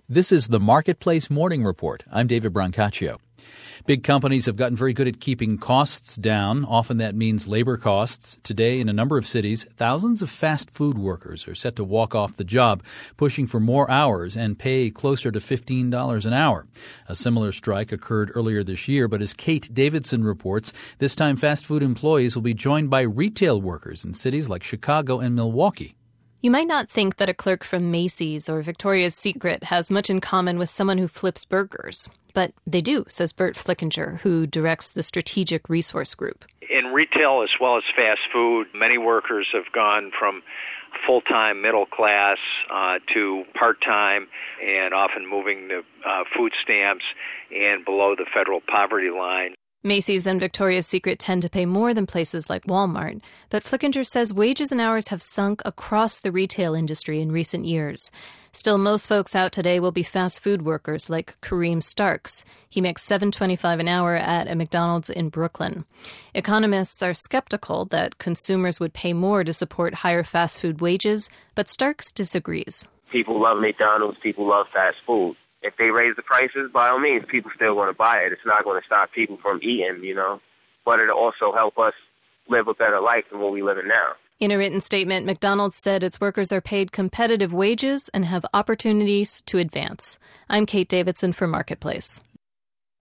This is the Marketplace Morning Report. I'm David Brancaccio. Big companies have gotten very good at keeping costs down. Often that means labor costs. Today, in a number of cities, thousands of fast food workers are set to walk off the job, pushing for more hours and pay closer to $15 an hour. A similar strike occurred earlier this year, but as Kate Davidson reports, this time fast food employees will be joined by retail workers in cities like Chicago and Milwaukee. You might not think that a clerk from Macy's or Victoria's Secret has much in common with someone who flips burgers. But they do, says Bert Flickinger, who directs the Strategic Resource Group. In retail as well as fast food, many workers have gone from full-time middle class to part-time and often moving to food stamps and below the federal poverty line. Macy's and Victoria's Secret tend to pay more than places like Walmart, but Flickinger says wages and hours have sunk across the retail industry in recent years. Still, most folks out today will be fast food workers like Kareem Starks. He makes $7.25 an hour at a McDonald's in Brooklyn. Economists are skeptical that consumers would pay more to support higher fast food wages, but Starks disagrees. People love McDonald's, people love fast food. If they raise the prices, by all means, people still want to buy it. It's not going to stop people from eating, but it'll also help us live a better life than what we live in now. In a written statement, McDonald's said its workers are paid competitive wages and have opportunities to advance. I'm Kate Davidson for Marketplace.